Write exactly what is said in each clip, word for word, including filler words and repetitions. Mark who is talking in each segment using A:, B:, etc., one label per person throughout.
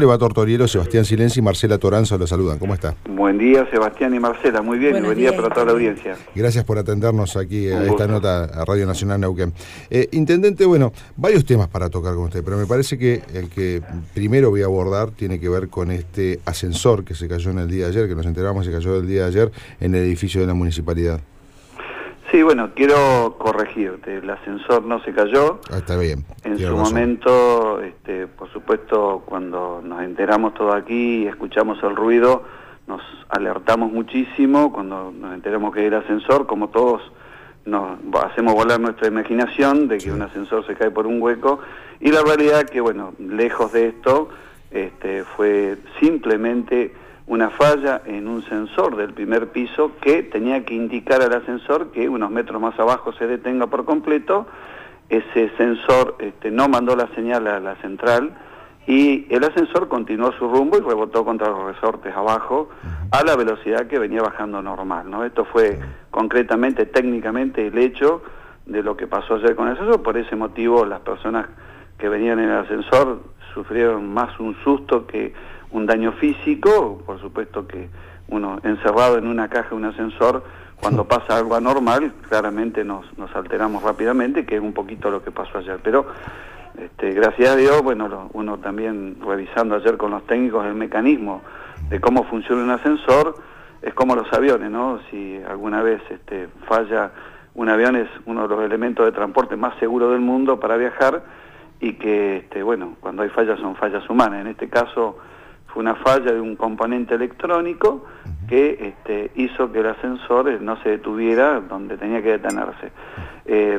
A: le va, Tortorielo? Sebastián Silenzi y Marcela Toranzo lo saludan. ¿Cómo está?
B: Buen día, Sebastián y Marcela. Muy bien, y buen día para toda la audiencia.
A: Gracias por atendernos aquí a esta nota a Radio Nacional Neuquén. Eh, Intendente, bueno, varios temas para tocar con usted, pero me parece que el que primero voy a abordar tiene que ver con este ascensor que se cayó en el día de ayer, que nos enteramos se cayó el día de ayer en el edificio de la municipalidad. Sí,
B: bueno, quiero corregirte, el ascensor no se cayó.
A: Ah, está bien.
B: En su razón. momento, este, por supuesto, cuando nos enteramos todo aquí y escuchamos el ruido, nos alertamos muchísimo. Cuando nos enteramos que era ascensor, como todos, nos hacemos volar nuestra imaginación de que sí. un ascensor se cae por un hueco. Y la realidad que, bueno, lejos de esto, este, fue simplemente una falla en un sensor del primer piso que tenía que indicar al ascensor que unos metros más abajo se detenga por completo. Ese sensor este, no mandó la señal a la central y el ascensor continuó su rumbo y rebotó contra los resortes abajo a la velocidad que venía bajando normal, ¿no? Esto fue concretamente, técnicamente, el hecho de lo que pasó ayer con el ascensor. Por ese motivo las personas que venían en el ascensor sufrieron más un susto que un daño físico. Por supuesto que uno encerrado en una caja de un ascensor, cuando pasa algo anormal, claramente nos, nos alteramos rápidamente, que es un poquito lo que pasó ayer. Pero este, gracias a Dios, bueno, lo, uno también revisando ayer con los técnicos el mecanismo de cómo funciona un ascensor, es como los aviones, ¿no? Si alguna vez este, falla un avión, es uno de los elementos de transporte más seguros del mundo para viajar, y que, este, bueno, cuando hay fallas son fallas humanas. En este caso fue una falla de un componente electrónico que este, hizo que el ascensor no se detuviera donde tenía que detenerse. Eh,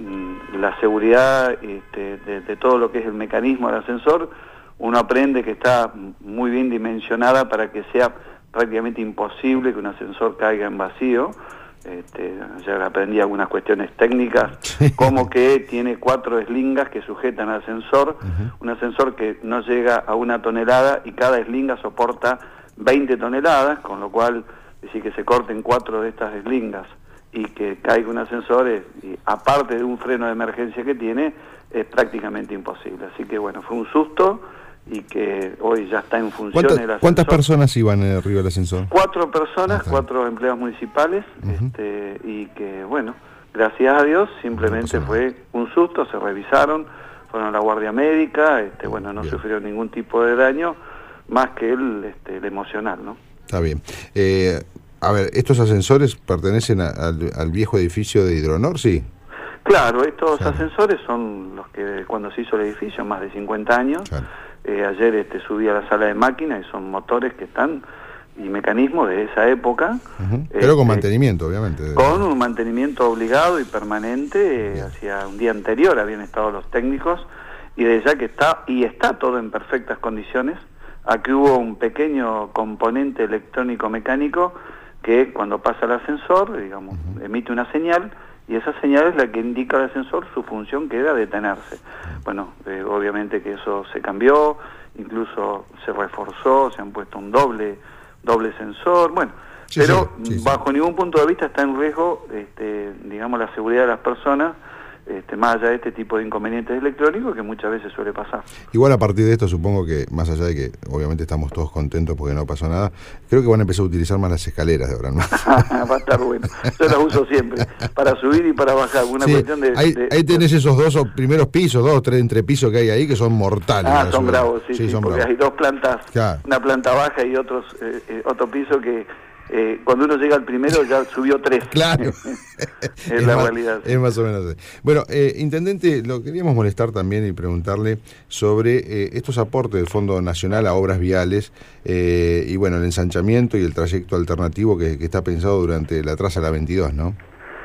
B: la seguridad este, de, de todo lo que es el mecanismo del ascensor, uno aprende que está muy bien dimensionada para que sea prácticamente imposible que un ascensor caiga en vacío. Este, ya aprendí algunas cuestiones técnicas, como que tiene cuatro eslingas que sujetan al ascensor, uh-huh. un ascensor que no llega a una tonelada y cada eslinga soporta veinte toneladas, con lo cual decir que se corten cuatro de estas eslingas y que caiga un ascensor, es, y aparte de un freno de emergencia que tiene, es prácticamente imposible. Así que bueno, fue un susto y que hoy ya está en función el ascensor.
A: ¿Cuántas personas iban arriba del ascensor?
B: Cuatro personas, ah, cuatro empleados municipales, uh-huh. este, y que, bueno, gracias a Dios, simplemente no fue un susto, se revisaron, fueron a la guardia médica, este, bueno, no bien. sufrieron ningún tipo de daño, más que el, este, el emocional, ¿no?
A: Está bien. Eh, a ver, ¿estos ascensores pertenecen a, al, al viejo edificio de Hidronor, sí?
B: Claro, estos claro. ascensores son los que cuando se hizo el edificio, más de cincuenta años, claro. Eh, ayer este, subí a la sala de máquinas y son motores que están y mecanismos de esa época.
A: Uh-huh. Pero este, con mantenimiento, obviamente.
B: Con un mantenimiento obligado y permanente. Eh, hacia un día anterior habían estado los técnicos y desde ya que está, y está todo en perfectas condiciones. Aquí hubo un pequeño componente electrónico mecánico que cuando pasa el ascensor, digamos, uh-huh. emite una señal, y esa señal es la que indica al ascensor su función, que era detenerse. Bueno, eh, obviamente que eso se cambió, incluso se reforzó, se han puesto un doble doble sensor, bueno, sí, pero sí, sí, bajo sí. ningún punto de vista está en riesgo, este, digamos, la seguridad de las personas, este, más allá de este tipo de inconvenientes electrónicos que muchas veces suele pasar.
A: Igual a partir de esto supongo que, más allá de que obviamente estamos todos contentos porque no pasó nada, creo que van a empezar a utilizar más las escaleras de ahora, ¿no?
B: Va a estar bueno, yo las uso siempre, para subir y para bajar, una sí, cuestión de...
A: Ahí,
B: de,
A: ahí tenés esos dos primeros pisos, dos o tres entrepisos que hay ahí que son mortales.
B: Ah, son bravos, sí,
A: sí,
B: sí
A: son
B: porque
A: bravos.
B: Hay dos plantas, claro. una planta baja y otros eh, eh, otro piso que... Eh, cuando uno llega al primero ya subió tres.
A: Claro.
B: es,
A: es
B: la
A: más,
B: realidad. Sí.
A: Es más o menos así. Bueno, eh, Intendente, lo queríamos molestar también y preguntarle sobre eh, estos aportes del Fondo Nacional a obras viales eh, y bueno, el ensanchamiento y el trayecto alternativo que, que está pensado durante la traza la veintidós, ¿no?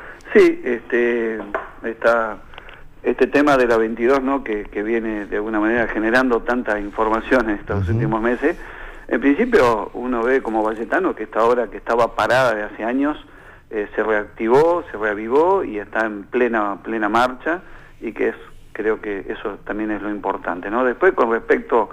B: Sí, este, esta, este tema de la veintidós, ¿no? Que, que viene de alguna manera generando tanta información en estos uh-huh. últimos meses. En principio uno ve como valletano que esta obra que estaba parada de hace años eh, se reactivó, se reavivó y está en plena plena marcha, y que es, creo que eso también es lo importante, ¿no? Después, con respecto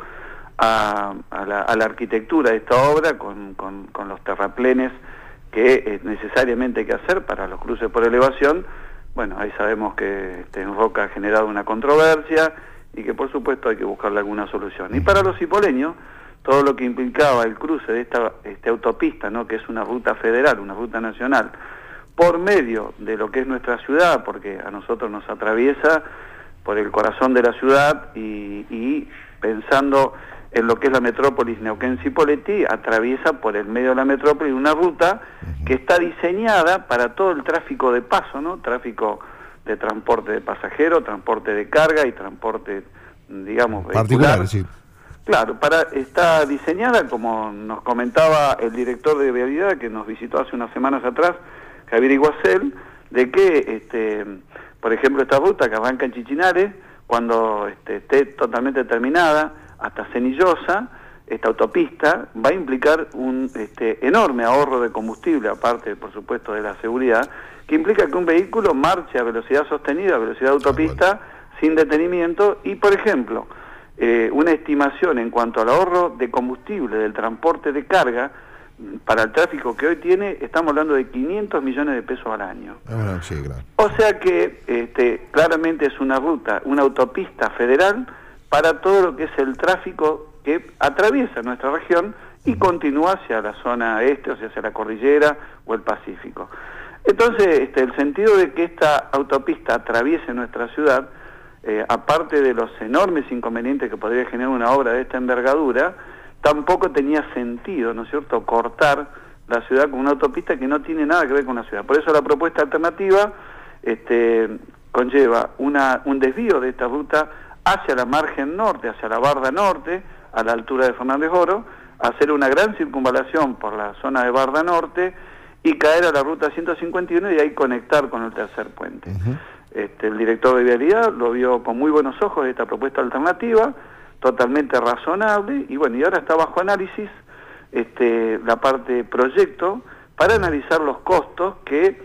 B: a, a, la, a la arquitectura de esta obra, con, con, con los terraplenes que eh, necesariamente hay que hacer para los cruces por elevación, bueno, ahí sabemos que este, en Roca ha generado una controversia y que por supuesto hay que buscarle alguna solución. Y para los cipoleños, todo lo que implicaba el cruce de esta este autopista, ¿no?, que es una ruta federal, una ruta nacional, por medio de lo que es nuestra ciudad, porque a nosotros nos atraviesa por el corazón de la ciudad y, y pensando en lo que es la metrópolis Neuquén-Cipolletti, atraviesa por el medio de la metrópolis una ruta que está diseñada para todo el tráfico de paso, ¿no? Tráfico de transporte de pasajeros, transporte de carga y transporte, digamos,
A: particular,
B: vehicular.
A: Sí.
B: Claro, para, está diseñada, como nos comentaba el director de Vialidad, que nos visitó hace unas semanas atrás, Javier Iguacel, de que, este, por ejemplo, esta ruta que arranca en Chichinare, cuando este, esté totalmente terminada, hasta Cenillosa, esta autopista va a implicar un este, enorme ahorro de combustible, aparte, por supuesto, de la seguridad, que implica que un vehículo marche a velocidad sostenida, a velocidad de autopista, sin detenimiento, y, por ejemplo, eh, una estimación en cuanto al ahorro de combustible del transporte de carga, para el tráfico que hoy tiene, estamos hablando de quinientos millones de pesos al año.
A: Ah, sí, claro.
B: O sea que este, claramente es una ruta, una autopista federal para todo lo que es el tráfico que atraviesa nuestra región y continúa hacia la zona este, o sea, hacia la cordillera o el Pacífico. Entonces, este, el sentido de que esta autopista atraviese nuestra ciudad, eh, aparte de los enormes inconvenientes que podría generar una obra de esta envergadura, tampoco tenía sentido, ¿no es cierto?, cortar la ciudad con una autopista que no tiene nada que ver con la ciudad. Por eso la propuesta alternativa este, conlleva una, un desvío de esta ruta hacia la margen norte, hacia la Barda Norte, a la altura de Fernández Oro, hacer una gran circunvalación por la zona de Barda Norte y caer a la ruta ciento cincuenta y uno y ahí conectar con el tercer puente. Uh-huh. este, el director de Vialidad lo vio con muy buenos ojos esta propuesta alternativa, totalmente razonable, y bueno, y ahora está bajo análisis este, la parte proyecto para analizar los costos que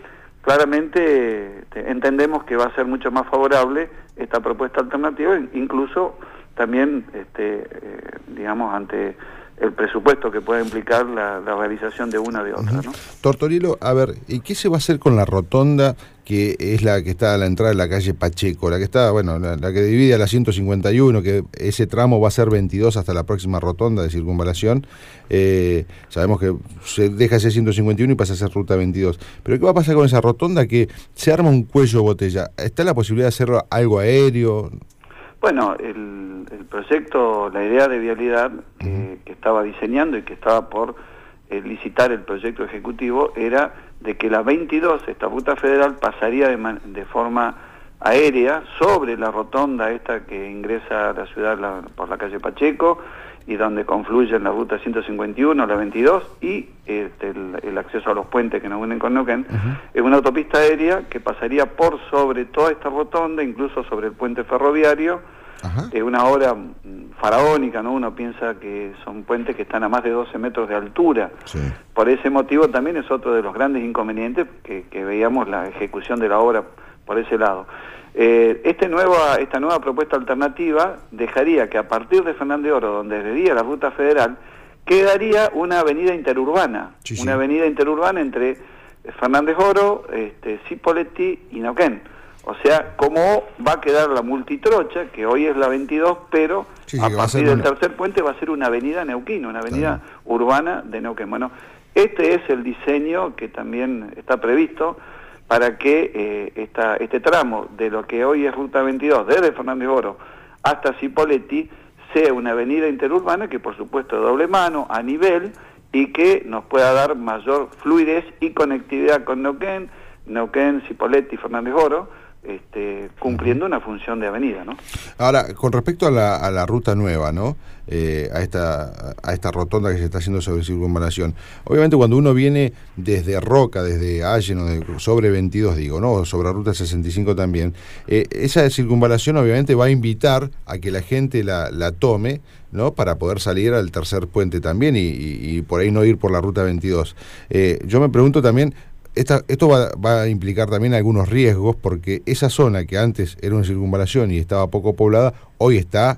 B: claramente este, entendemos que va a ser mucho más favorable esta propuesta alternativa, incluso también, este, eh, digamos, ante el presupuesto que pueda implicar la, la realización de una de otra, ¿no?
A: Tortorilo, a ver, ¿y qué se va a hacer con la rotonda que es la que está a la entrada de la calle Pacheco, la que está, bueno, la, la que divide a la ciento cincuenta y uno, que ese tramo va a ser veintidós hasta la próxima rotonda de circunvalación? Eh, sabemos que se deja ese ciento cincuenta y uno y pasa a ser ruta veintidós, pero ¿qué va a pasar con esa rotonda que se arma un cuello de botella? ¿Está la posibilidad de hacer algo aéreo?
B: Bueno, el, el proyecto, la idea de Vialidad que, uh-huh. que estaba diseñando y que estaba por eh, licitar el proyecto ejecutivo era de que la veintidós, esta ruta federal, pasaría de, man, de forma aérea sobre la rotonda esta que ingresa a la ciudad la, por la calle Pacheco y donde confluyen la ruta ciento cincuenta y uno, la veintidós y este, el, el acceso a los puentes que nos unen con Neuquén. Uh-huh. Es una autopista aérea que pasaría por sobre toda esta rotonda, incluso sobre el puente ferroviario. Es uh-huh. una obra faraónica, ¿no? Uno piensa que son puentes que están a más de doce metros de altura. Sí. Por ese motivo también es otro de los grandes inconvenientes que, que veíamos la ejecución de la obra por ese lado. Eh, este nueva, esta nueva propuesta alternativa dejaría que a partir de Fernández Oro, donde desvía la ruta federal, quedaría una avenida interurbana, sí, sí. una avenida interurbana entre Fernández Oro, este, Cipolletti y Neuquén. O sea, cómo va a quedar la multitrocha, que hoy es la veintidós, pero sí, a partir del una... tercer puente va a ser una avenida neuquina, una avenida claro. urbana de Neuquén. Bueno, este es el diseño que también está previsto para que eh, esta, este tramo de lo que hoy es ruta veintidós, desde Fernández Oro hasta Cipolletti, sea una avenida interurbana que por supuesto de doble mano, a nivel, y que nos pueda dar mayor fluidez y conectividad con Neuquén, Neuquén, Cipolletti y Fernández Oro, Este, cumpliendo una función de avenida, ¿no?
A: Ahora, con respecto a la, a la ruta nueva, ¿no? Eh, a esta a esta rotonda que se está haciendo sobre circunvalación. Obviamente cuando uno viene desde Roca, desde Allen, o de, sobre veintidós digo, ¿no? Sobre ruta sesenta y cinco también, eh, esa circunvalación obviamente va a invitar a que la gente la, la tome, ¿no? Para poder salir al tercer puente también y, y, y por ahí no ir por la ruta veintidós. Eh, yo me pregunto también, Esta, esto va, va a implicar también algunos riesgos, porque esa zona que antes era una circunvalación y estaba poco poblada, hoy está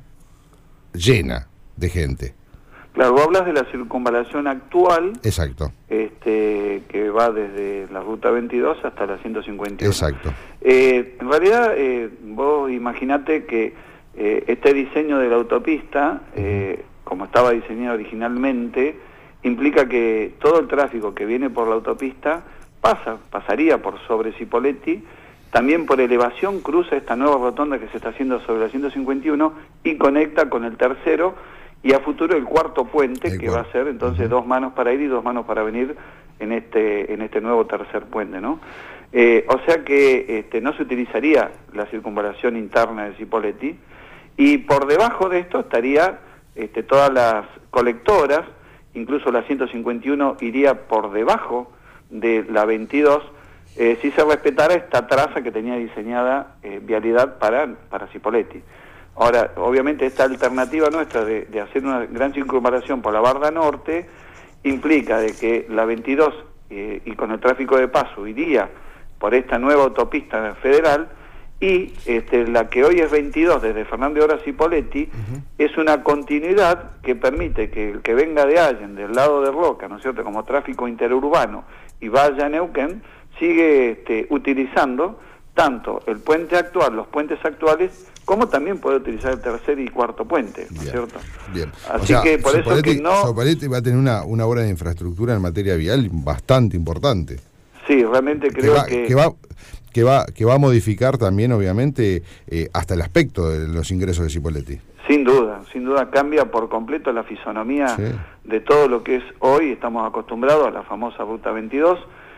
A: llena de gente.
B: Claro, vos hablas de la circunvalación actual.
A: Exacto.
B: Este, que va desde la ruta veintidós hasta la ciento cincuenta y uno.
A: Exacto.
B: Eh, en realidad, eh, vos imaginate que eh, este diseño de la autopista, eh, como estaba diseñado originalmente, implica que todo el tráfico que viene por la autopista pasa, pasaría por sobre Cipolletti, también por elevación cruza esta nueva rotonda que se está haciendo sobre la ciento cincuenta y uno y conecta con el tercero y a futuro el cuarto puente, el que cuarto. va a ser entonces uh-huh. dos manos para ir y dos manos para venir en este en este nuevo tercer puente, ¿no? Eh, o sea que este, no se utilizaría la circunvalación interna de Cipolletti y por debajo de esto estaría este, todas las colectoras, incluso la ciento cincuenta y uno iría por debajo de la veintidós, Eh, si se respetara esta traza que tenía diseñada eh, Vialidad para, para Cipolletti. Ahora, obviamente esta alternativa nuestra de, de hacer una gran circunvalación por la Barda Norte implica de que la veintidós eh, y con el tráfico de paso iría por esta nueva autopista federal y este, la que hoy es veintidós desde Fernández Ora a Cipolletti uh-huh. es una continuidad que permite que el que venga de Allen, del lado de Roca, ¿no es cierto?, como tráfico interurbano y vaya a Neuquén, sigue este, utilizando tanto el puente actual, los puentes actuales, como también puede utilizar el tercer y cuarto puente, ¿no es cierto?
A: Bien.
B: Así
A: o sea,
B: que por eso que no...
A: Cipolletti va a tener una, una obra de infraestructura en materia vial bastante importante.
B: Sí, realmente creo
A: que... Va,
B: que...
A: que va, que va, que va a modificar también, obviamente, eh, hasta el aspecto de los ingresos de Cipolletti.
B: Sin duda, sin duda cambia por completo la fisonomía sí. de todo lo que es hoy, estamos acostumbrados a la famosa Ruta veintidós,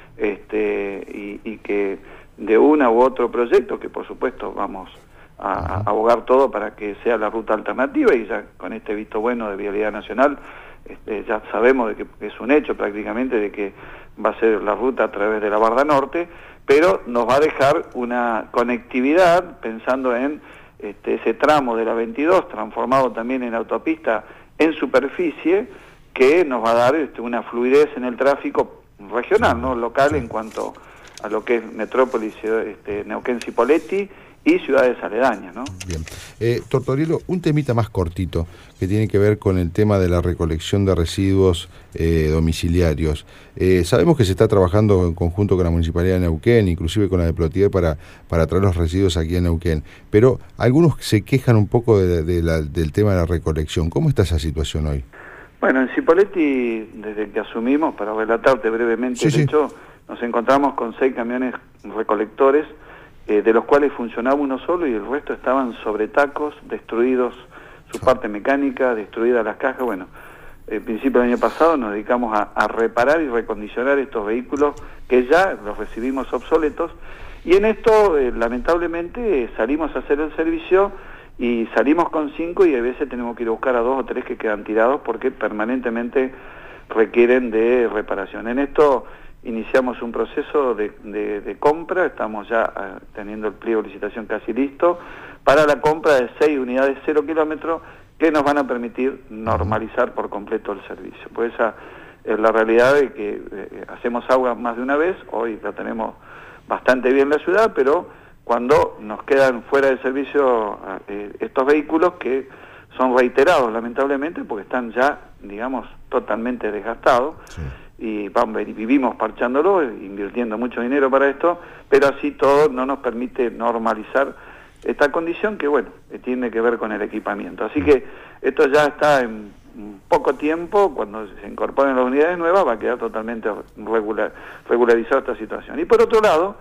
B: este y, y que de una u otro proyecto, que por supuesto vamos a, a abogar todo para que sea la ruta alternativa, y ya con este visto bueno de Vialidad Nacional, este, ya sabemos de que es un hecho prácticamente de que va a ser la ruta a través de la Barda Norte, pero nos va a dejar una conectividad pensando en este, ese tramo de la veintidós, transformado también en autopista en superficie, que nos va a dar este, una fluidez en el tráfico regional, no local, en cuanto a lo que es Metrópolis, este, Neuquén, Cipolletti y ciudades aledañas, ¿no? Bien.
A: Eh, Tortorielo, un temita más cortito que tiene que ver con el tema de la recolección de residuos eh, domiciliarios. Eh, sabemos que se está trabajando en conjunto con la Municipalidad de Neuquén, inclusive con la de Plotier, para, para traer los residuos aquí a Neuquén, pero algunos se quejan un poco de, de la, del tema de la recolección. ¿Cómo está esa situación hoy?
B: Bueno, en Cipolletti, desde que asumimos, para relatarte brevemente sí, el sí. hecho, nos encontramos con seis camiones recolectores, eh, de los cuales funcionaba uno solo y el resto estaban sobre tacos, destruidos su parte mecánica, destruidas las cajas. Bueno, al principio del año pasado nos dedicamos a, a reparar y recondicionar estos vehículos que ya los recibimos obsoletos, y en esto, eh, lamentablemente, salimos a hacer el servicio y salimos con cinco y a veces tenemos que ir a buscar a dos o tres que quedan tirados porque permanentemente requieren de reparación. En esto iniciamos un proceso de, de, de compra, estamos ya uh, teniendo el pliego de licitación casi listo, para la compra de seis unidades cero kilómetros que nos van a permitir normalizar por completo el servicio. Pues esa es la realidad de que eh, hacemos agua más de una vez, hoy la tenemos bastante bien en la ciudad, pero cuando nos quedan fuera de servicio eh, estos vehículos que son reiterados lamentablemente porque están ya, digamos, totalmente desgastados sí. y vamos, vivimos parchándolo, invirtiendo mucho dinero para esto, pero así todo no nos permite normalizar esta condición que, bueno, tiene que ver con el equipamiento. Así que esto ya está en poco tiempo, cuando se incorporen las unidades nuevas va a quedar totalmente regular, regularizada esta situación. Y por otro lado,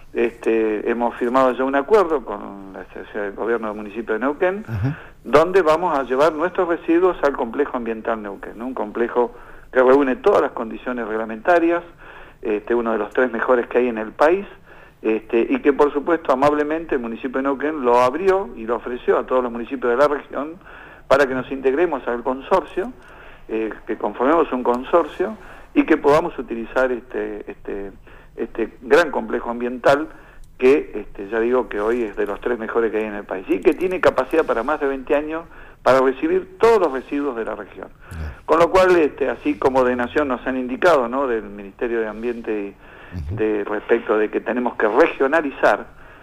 B: Este, hemos firmado ya un acuerdo con la Secretaría del Gobierno del municipio de Neuquén, uh-huh. donde vamos a llevar nuestros residuos al complejo ambiental Neuquén, ¿no? Un complejo que reúne todas las condiciones reglamentarias, este, uno de los tres mejores que hay en el país, este, y que por supuesto amablemente el municipio de Neuquén lo abrió y lo ofreció a todos los municipios de la región para que nos integremos al consorcio, eh, que conformemos un consorcio y que podamos utilizar este este este gran complejo ambiental que, este, ya digo que hoy es de los tres mejores que hay en el país y que tiene capacidad para más de veinte años para recibir todos los residuos de la región. Con lo cual, este, así como de Nación nos han indicado, ¿no?, del Ministerio de Ambiente y de respecto de que tenemos que regionalizar,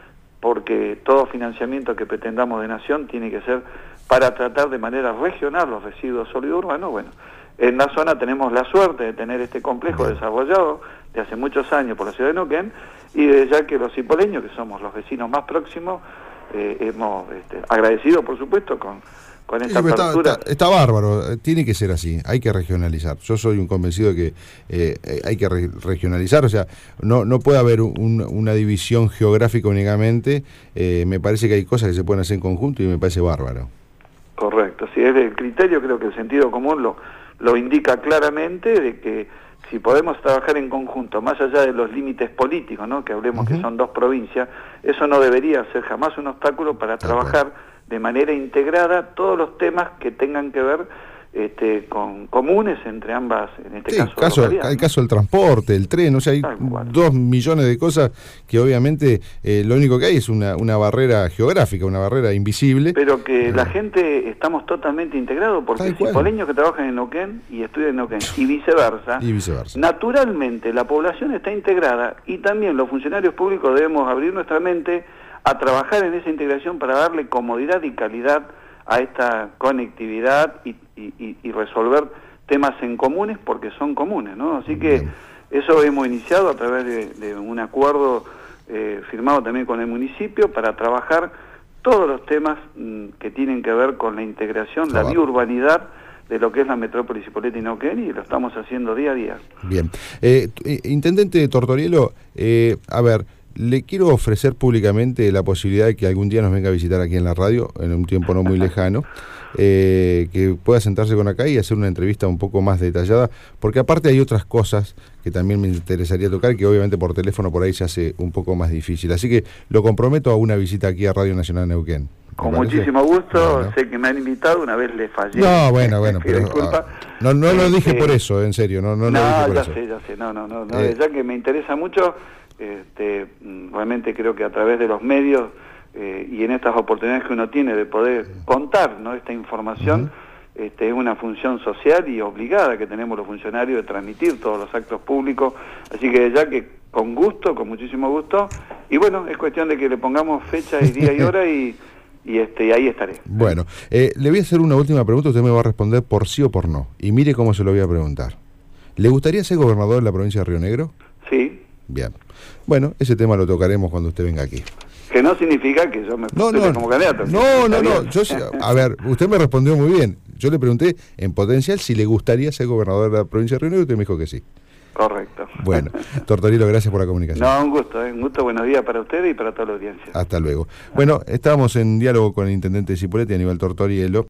B: porque todo financiamiento que pretendamos de Nación tiene que ser para tratar de manera regional los residuos sólidos urbanos. Bueno, en la zona tenemos la suerte de tener este complejo desarrollado de hace muchos años por la ciudad de Neuquén, y desde ya que los cipoleños, que somos los vecinos más próximos, eh, hemos este, agradecido, por supuesto, con, con esta
A: sí,
B: apertura.
A: Está, está, está bárbaro, tiene que ser así, hay que regionalizar. Yo soy un convencido de que eh, hay que re regionalizar, o sea, no, no puede haber un, una división geográfica únicamente, eh, me parece que hay cosas que se pueden hacer en conjunto y me parece bárbaro.
B: Correcto, si es el criterio, creo que el sentido común lo, lo indica claramente, de que si podemos trabajar en conjunto, más allá de los límites políticos, ¿no?, que hablemos uh-huh. que son dos provincias, eso no debería ser jamás un obstáculo para Tal trabajar cual. de manera integrada todos los temas que tengan que ver este, con comunes entre ambas, en este
A: sí,
B: caso,
A: caso el caso del transporte, el tren, o sea, hay dos millones de cosas que obviamente eh, lo único que hay es una, una barrera geográfica, una barrera invisible.
B: Pero que eh. la gente estamos totalmente integrados, porque cipoleños que trabajan en Neuquén y estudian en Neuquén, y viceversa,
A: y viceversa,
B: naturalmente la población está integrada, y también los funcionarios públicos debemos abrir nuestra mente a trabajar en esa integración para darle comodidad y calidad a esta conectividad y, y, y resolver temas en comunes, porque son comunes, ¿no? Así que Bien. eso hemos iniciado a través de, de un acuerdo eh, firmado también con el municipio para trabajar todos los temas mmm, que tienen que ver con la integración, Trabajo. la biurbanidad de lo que es la metrópoli Cipolletti y Neuquén, y lo estamos haciendo día a día.
A: Bien. Eh, Intendente Tortorielo, eh, a ver, le quiero ofrecer públicamente la posibilidad de que algún día nos venga a visitar aquí en la radio, en un tiempo no muy lejano, eh, que pueda sentarse con acá y hacer una entrevista un poco más detallada, porque aparte hay otras cosas que también me interesaría tocar, que obviamente por teléfono por ahí se hace un poco más difícil. Así que lo comprometo a una visita aquí a Radio Nacional Neuquén.
B: Con muchísimo gusto, bueno. sé que me han invitado, una vez le fallé.
A: No, bueno, bueno, pero disculpa. No, no lo dije por eso, en serio, no, no,
B: no,
A: lo dije por
B: ya
A: eso.
B: sé, ya sé, no, no, no, no eh. ya que me interesa mucho. Este, realmente creo que a través de los medios eh, y en estas oportunidades que uno tiene de poder contar, ¿no?, esta información, uh-huh. este, es una función social y obligada que tenemos los funcionarios de transmitir todos los actos públicos, así que ya que con gusto, con muchísimo gusto, y bueno, es cuestión de que le pongamos fecha y día y hora y, y, este, y ahí estaré.
A: Bueno, eh, le voy a hacer una última pregunta, usted me va a responder por sí o por no, y mire cómo se lo voy a preguntar. ¿Le gustaría ser gobernador de la provincia de Río Negro?
B: Sí.
A: Bien. Bueno, ese tema lo tocaremos cuando usted venga aquí.
B: Que no significa que yo me
A: no, no,
B: como candidato.
A: No, no, no. Yo, a ver, usted me respondió muy bien. Yo le pregunté en potencial si le gustaría ser gobernador de la provincia de Río Negro y usted me dijo que sí.
B: Correcto.
A: Bueno, Tortorielo, gracias por la comunicación.
B: No, un gusto, ¿eh? un gusto, buenos días para ustedes y para toda la audiencia.
A: Hasta luego. Bueno, estábamos en diálogo con el intendente de Cipolletti, Aníbal Tortorielo.